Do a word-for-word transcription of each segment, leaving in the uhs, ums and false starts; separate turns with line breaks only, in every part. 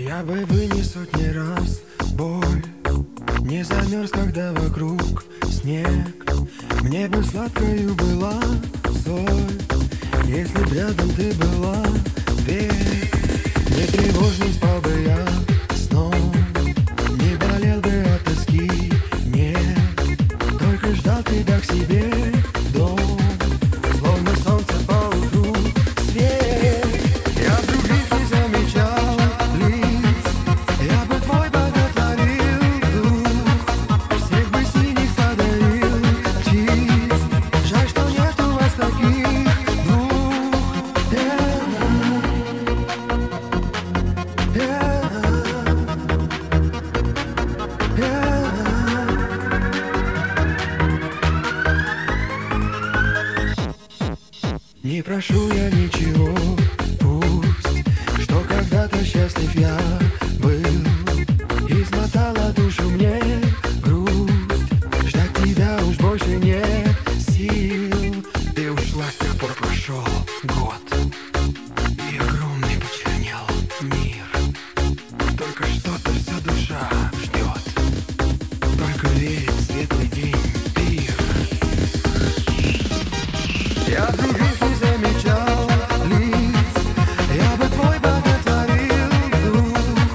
Я бы вынес сотни раз боль, не замерз, когда вокруг снег. Мне бы сладкою была соль, если б рядом ты была век. Не тревожно спал бы я сном, не болел бы от тоски, нет. Только ждал тебя к себе в дом, словно солнце по утру свет. Я других не замечал лиц, я бы твой боготворил дух, всех бы синих подарил птиц. Жаль, что нет у вас таких двух. Не прошу я ничего, пусть, что когда-то счастлив я был. Измотала душу мне грусть, ждать тебя уж больше нет сил. Ты ушла, с тех пор прошел год, и огромный почернел мир. Только что-то вся душа ждет, только верит в светлый день пир. Я других не замечал лиц, я бы твой боготворил дух,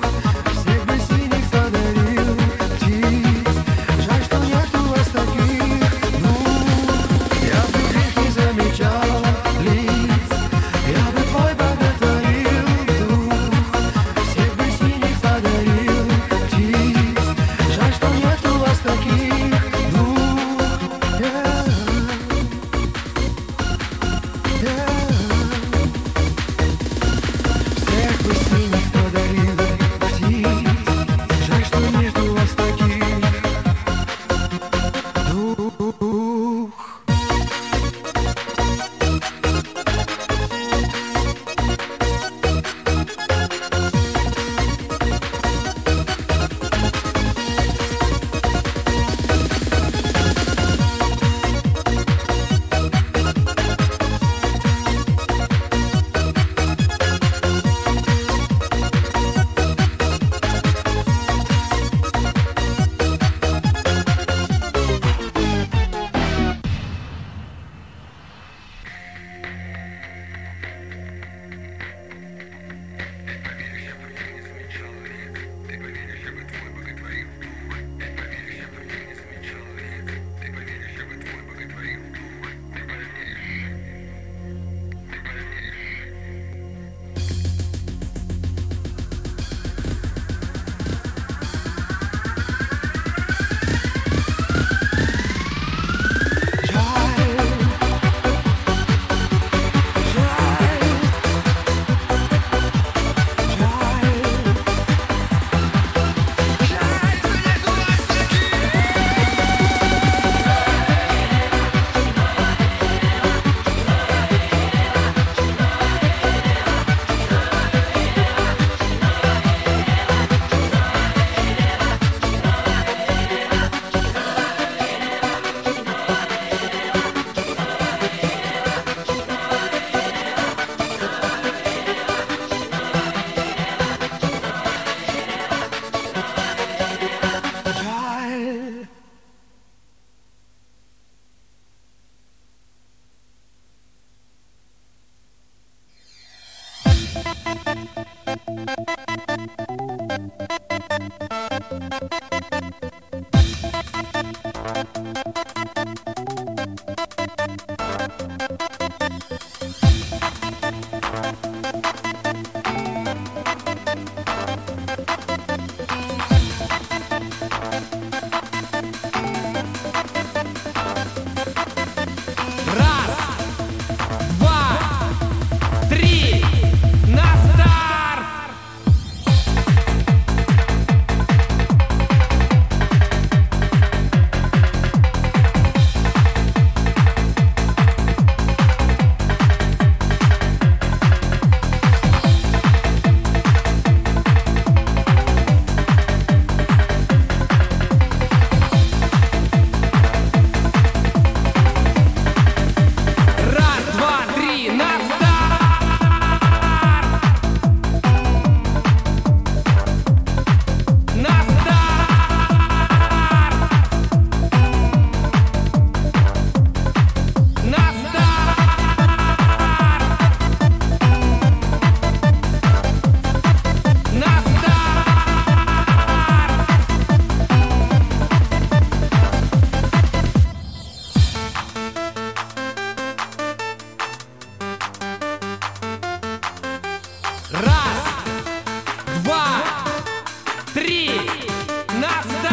Раз, два, три, на старт!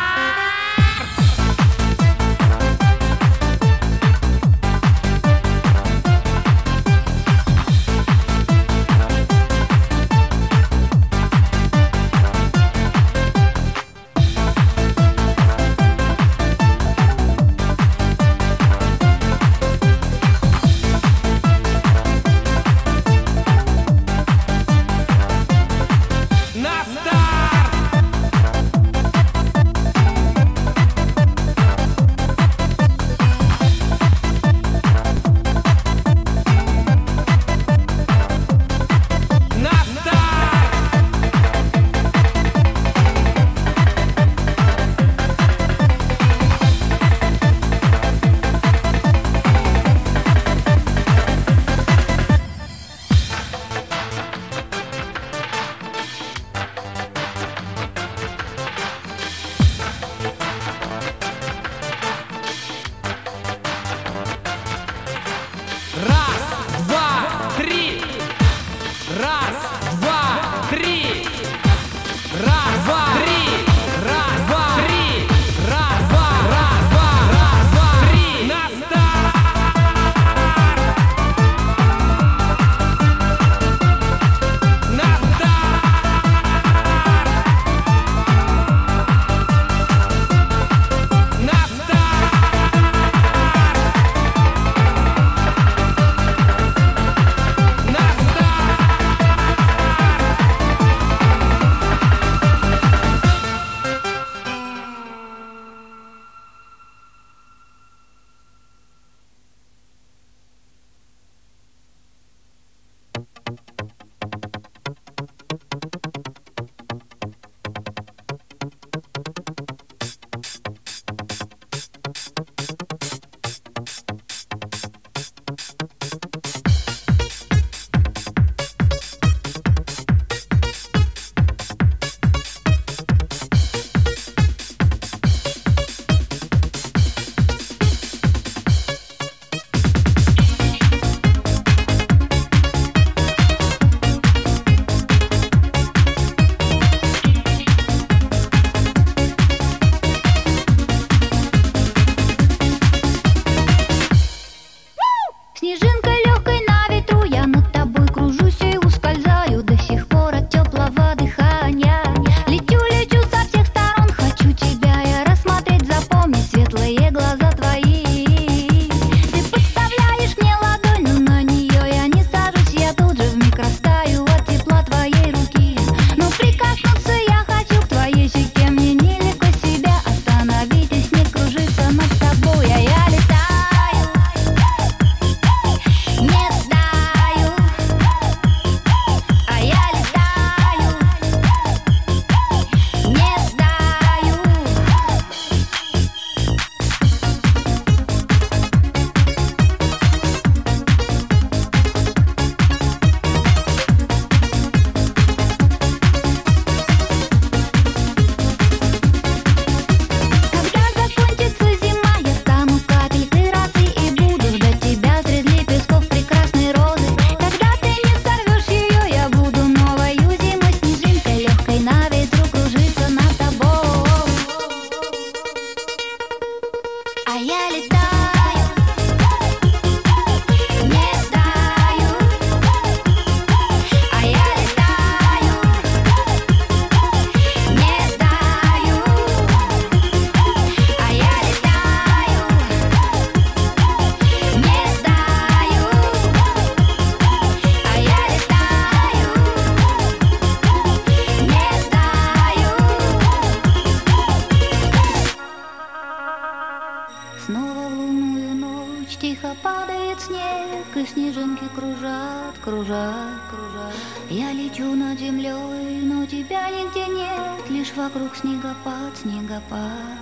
кружат, кружат. Я лечу над землей, но тебя нигде нет, лишь вокруг снегопад, снегопад.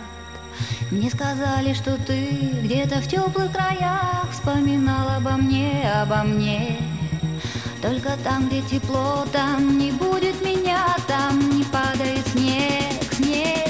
Мне сказали, что ты где-то в теплых краях вспоминал обо мне, обо мне. Только там, где тепло, там не будет меня, там не падает снег, снег.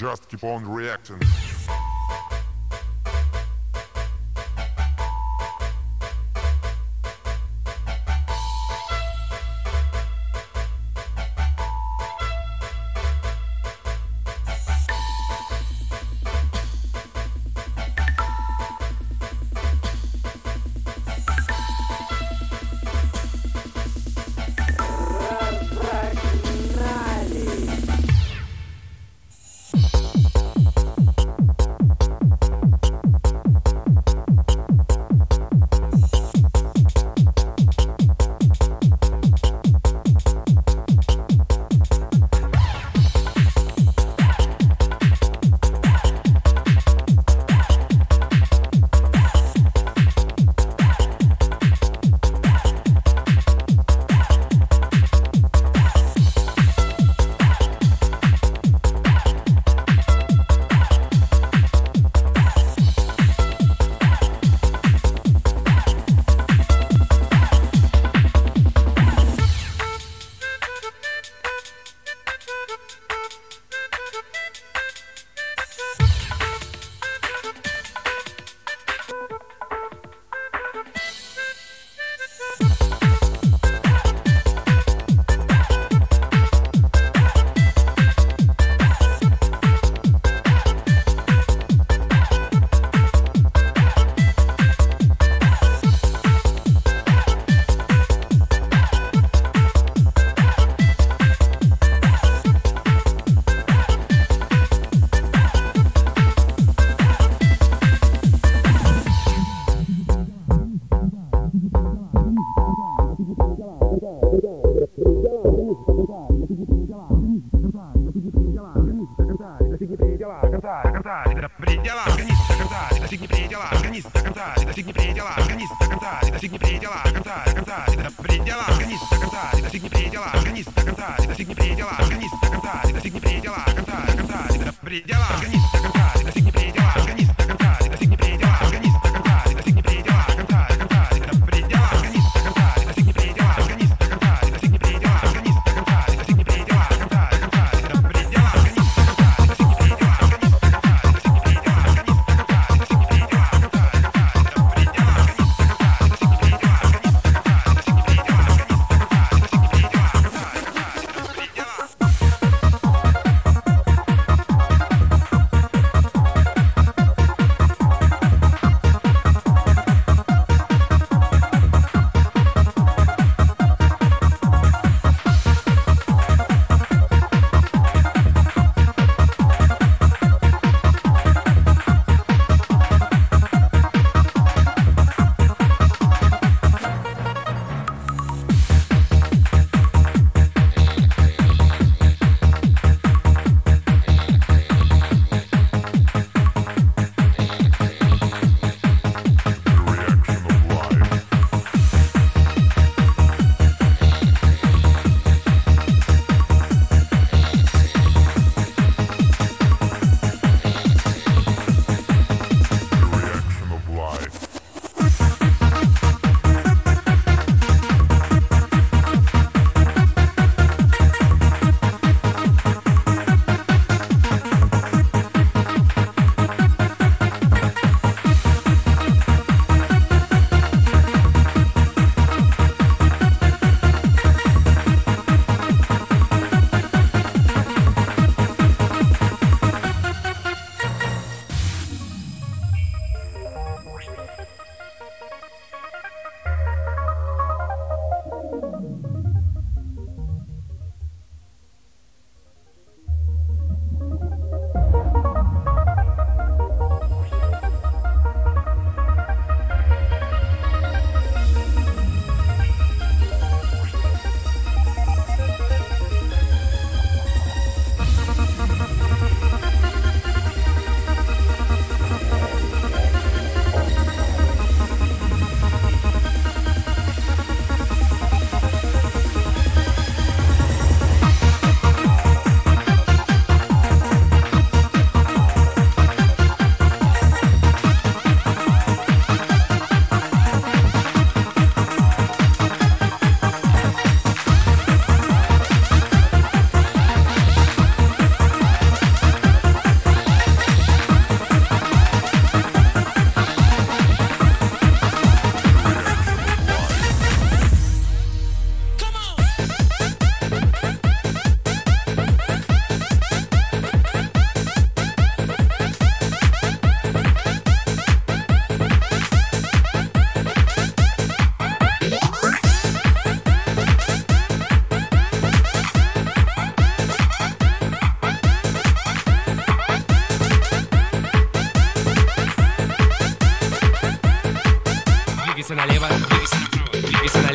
Just keep on reacting.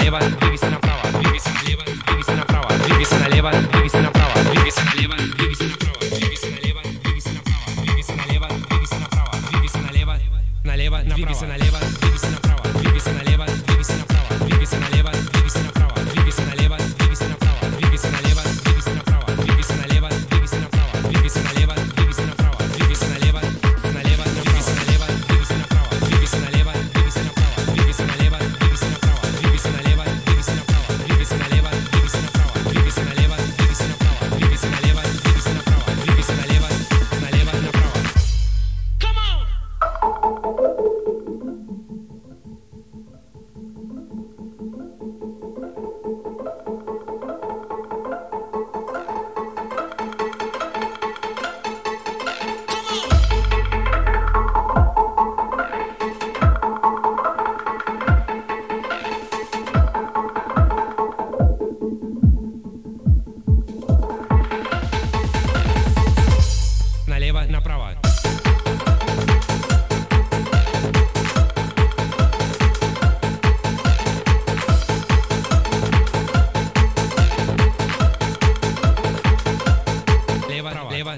налево, двигайся направо, двигайся налево, двигайся направо, двигайся налево, двигайся направо, двигайся налево, двигайся направо, двигайся налево, двигайся направо, двигайся налево, двигайся направо, двигайся налево, налево, двигайся налево, двигайся направо, двигайся налево, двигайся направо, двигайся налево, двигайся направо, двигайся налево, двигайся направо, двигайся налево, двигайся направо, двигайся налево, двигайся направо, двигайся налево, двигайся направо, двигайся налево, налево, двигайся налево, двигайся направо, двигайся налево, двигайся направо, двигайся налево, двигайся направо, двигайся налево, двигайся направо, двигайся налево, двигайся направо, двигайся налево, двигайся направо, двигайся налево, двигайся направо, двигайся налево, налево, направо. Come on! Налево, направо. Лево, лево.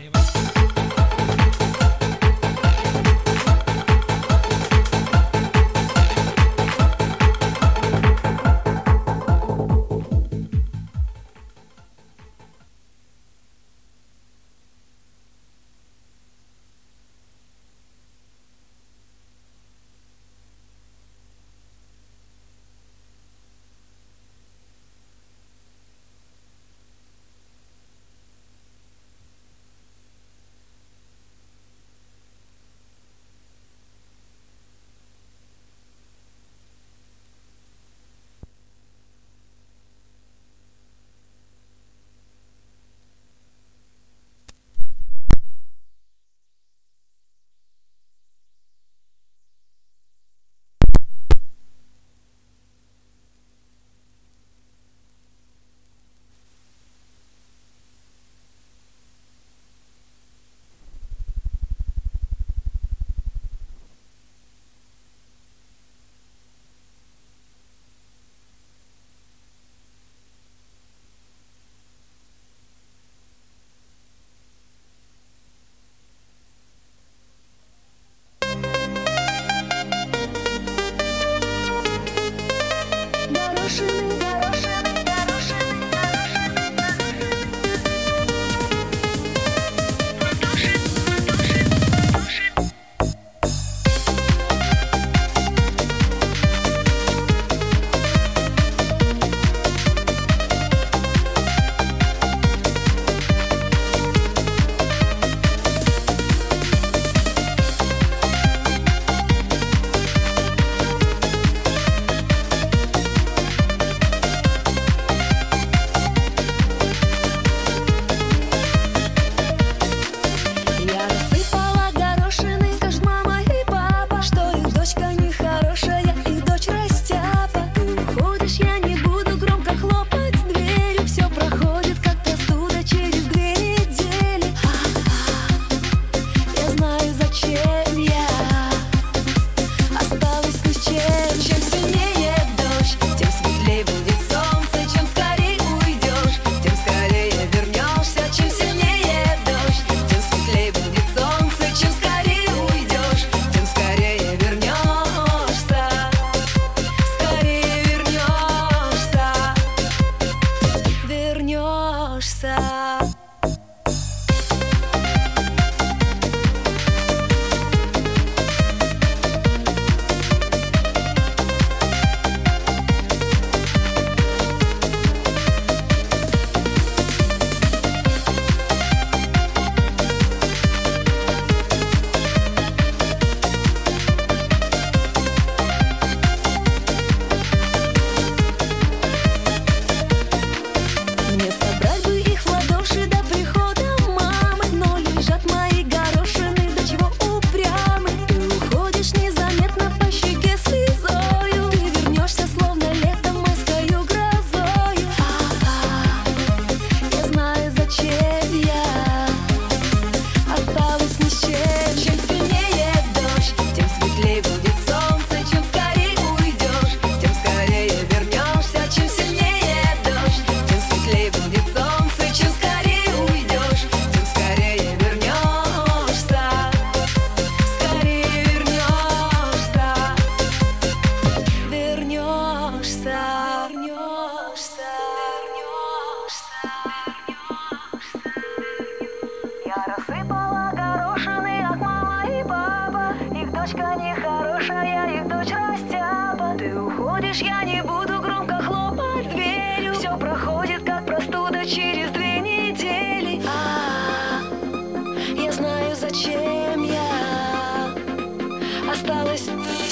дочка нехорошая, их дочь растяпа. Ты уходишь, я не буду громко хлопать дверью. Все проходит как простуда через две недели. А, я знаю, зачем я осталась.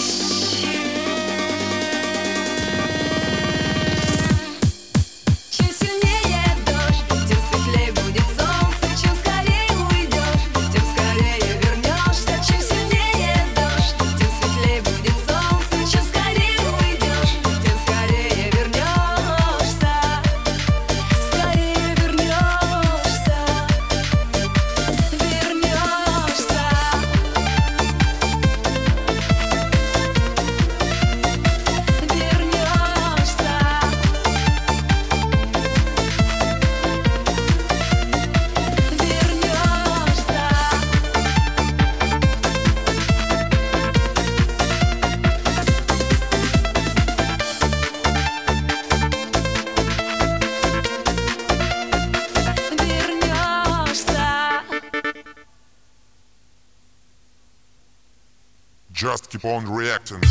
Just keep on reacting.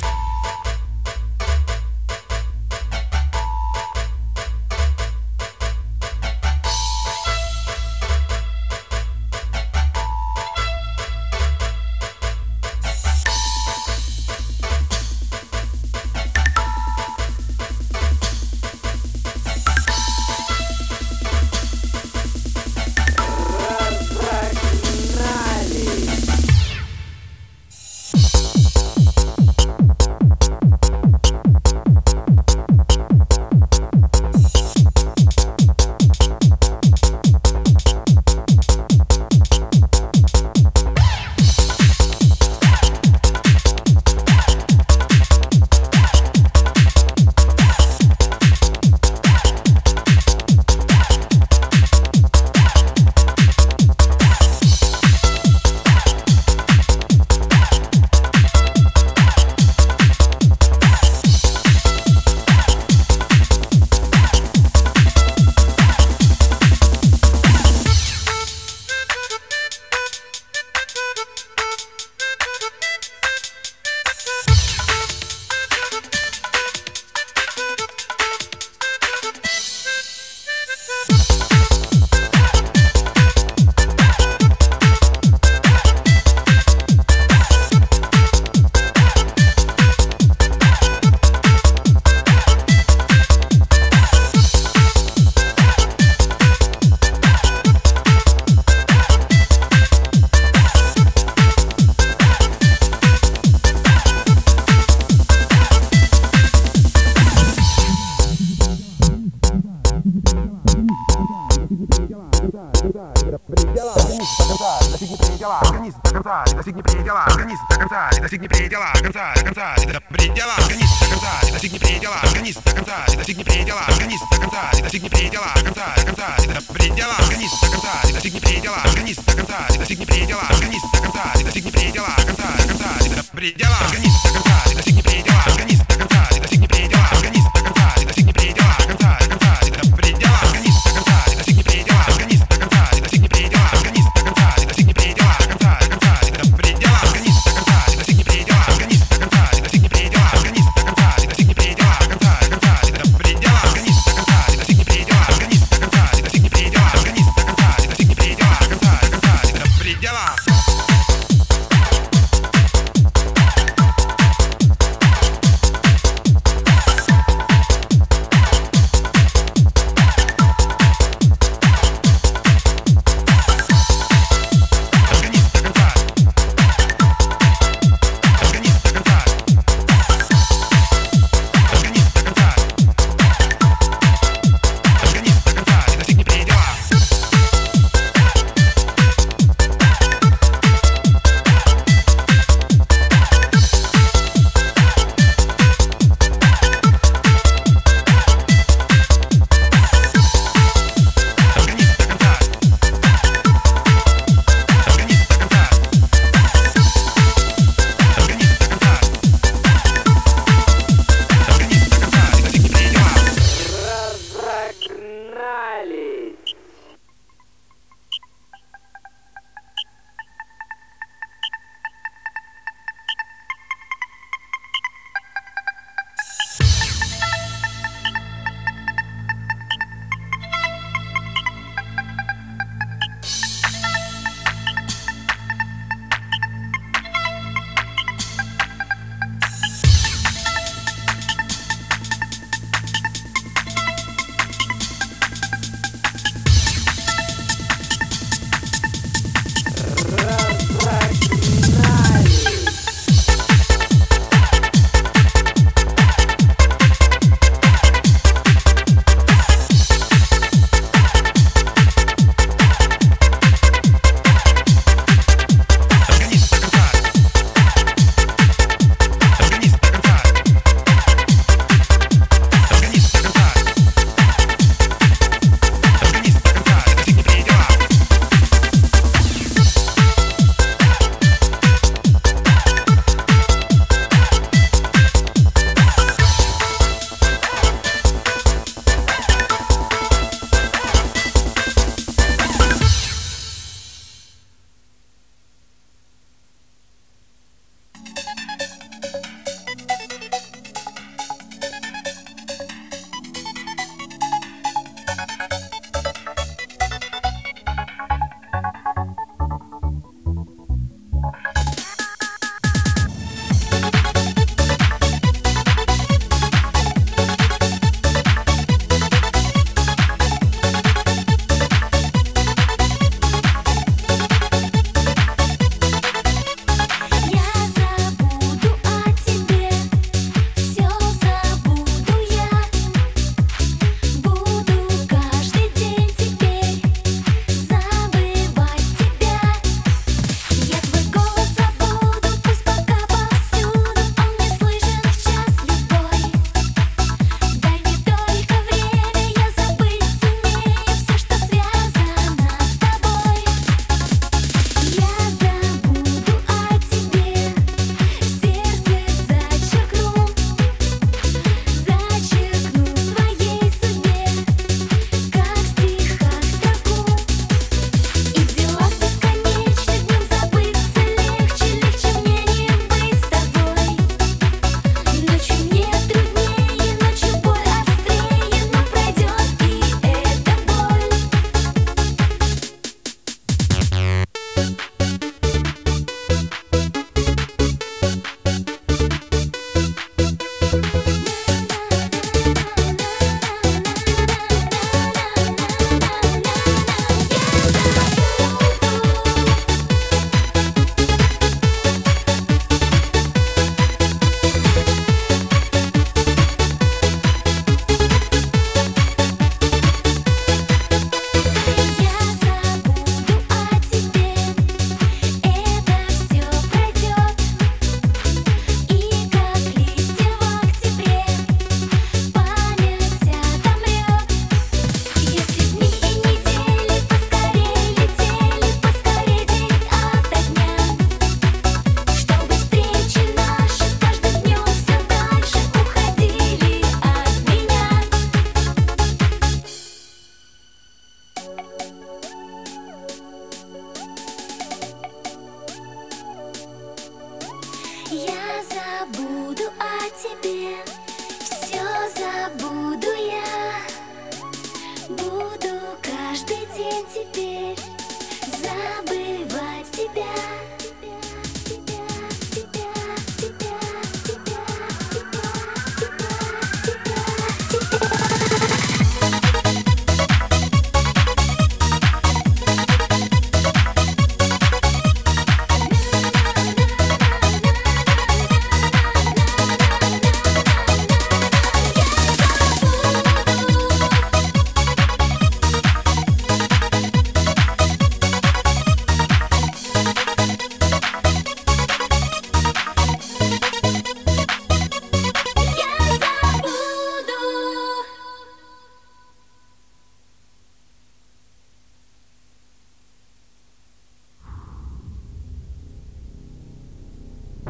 достигни предела, организм до конца, и достигни предела, конца, до конца, и до предела, организм до конца, и достигни предела, организм до конца, и достигни предела, организм до конца, и достигни предела, конца, до конца, и до предела, организм до конца, и достигни предела, организм до конца, и достигни предела, организм до конца, и достигни предела, конца, до конца, и до предела, организм до конца, и достигни предела, организм до конца, и достигни предела, организм до конца, и достигни предела, конца, до конца, и до предела, организм до конца, и достигни предела, организм до конца, и достигни предела, организм до конца, и достигни предела, конца, до конца, и до предела, организм до конца, и достигни предела, организм до конца, и достигни предела, организм до конца, и достигни предела, конца, до конца, и до предела, организм до конца, и достигни предела, организм до конца, и достигни предела, организм до конца, и достигни предела, конца, до конца, и до предела.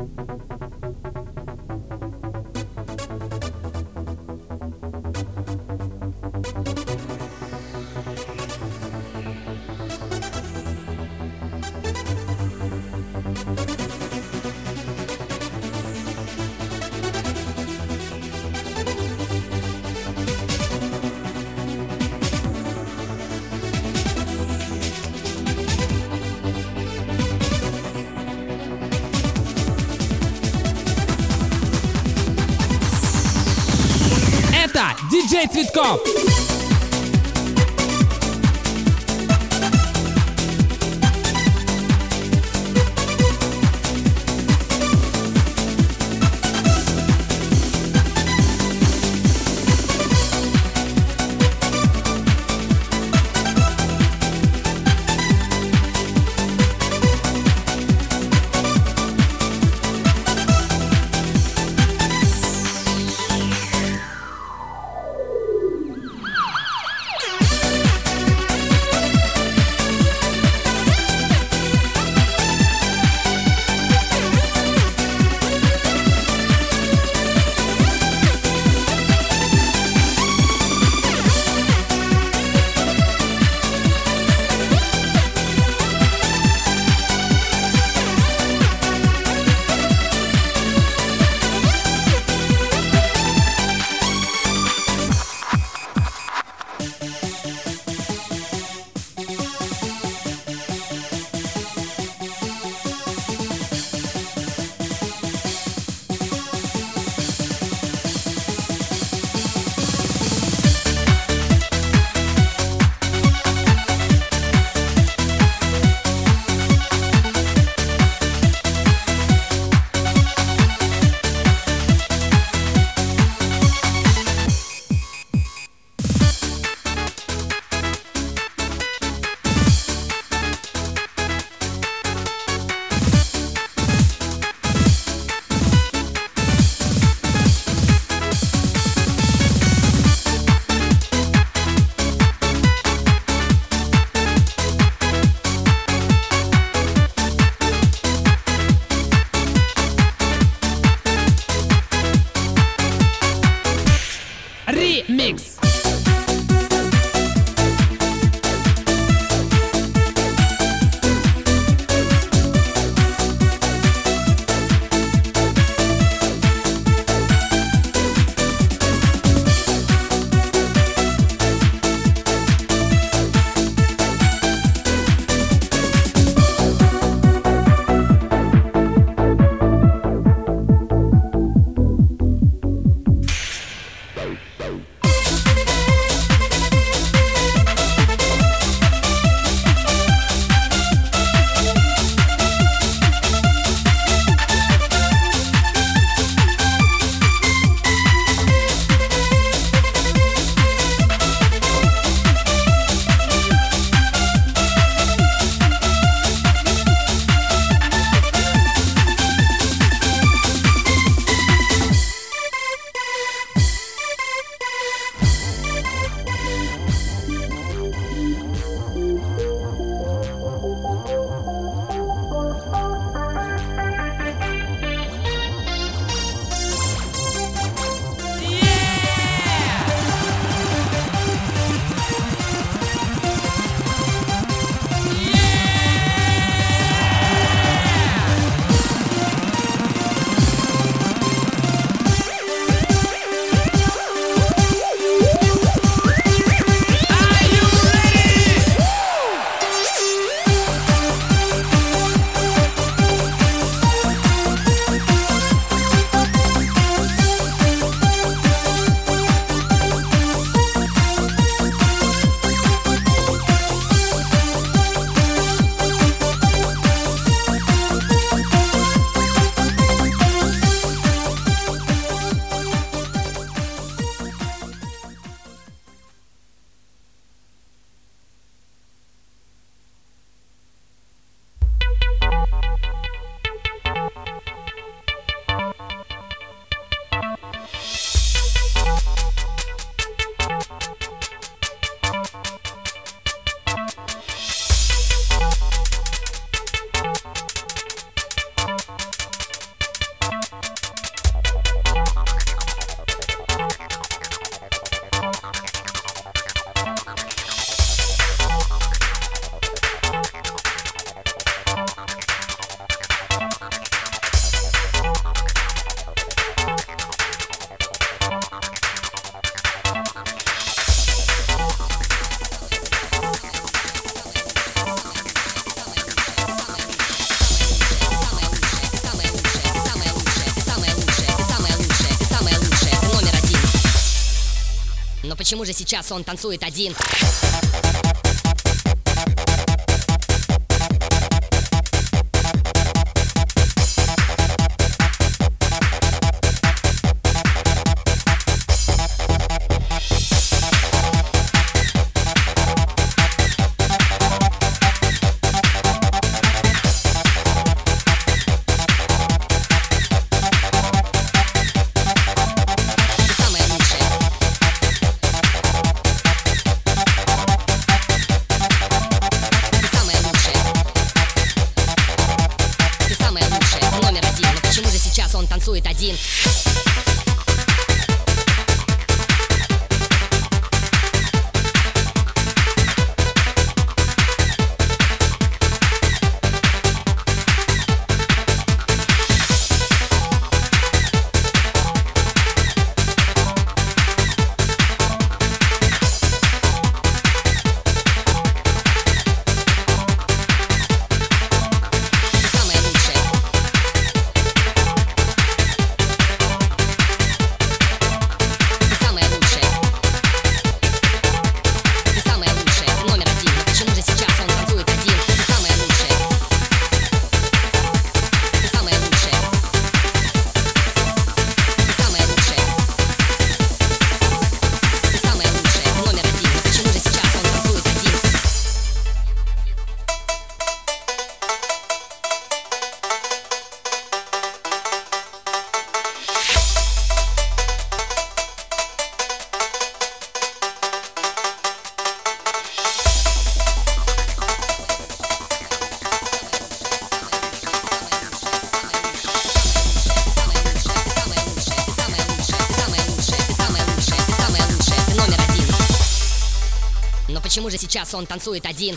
диджей Цветков. Микс.
Но почему же сейчас он танцует один? Он танцует один. Но почему же сейчас он танцует один?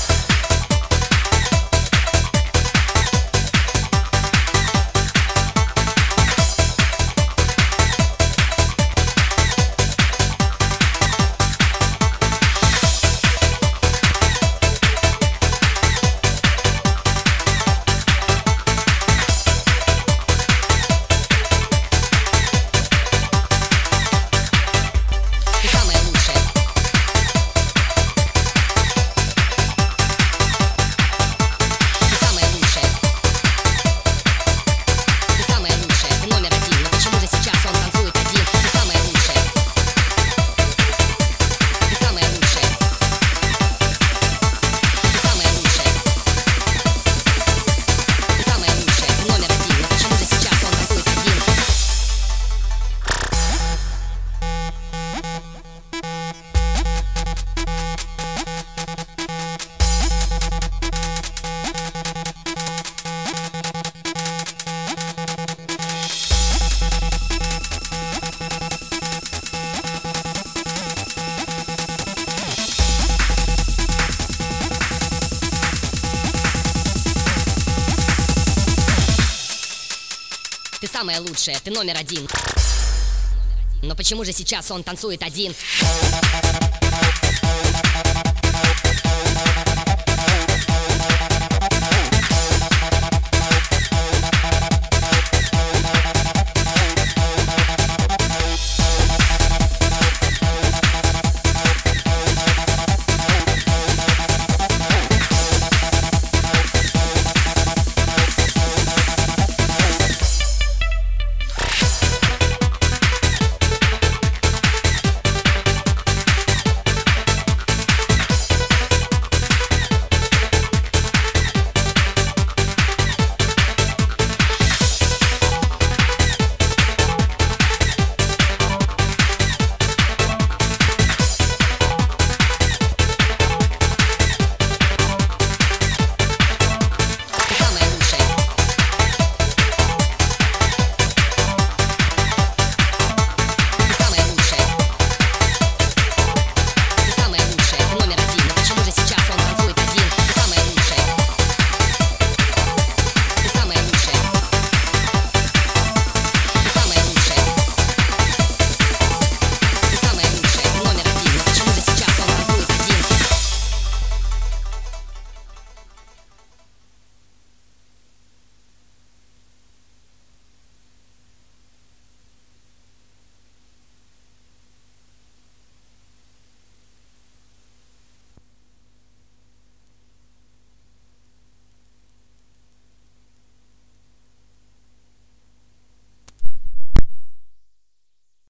Ты самая лучшая, ты номер один. Но почему же сейчас он танцует один?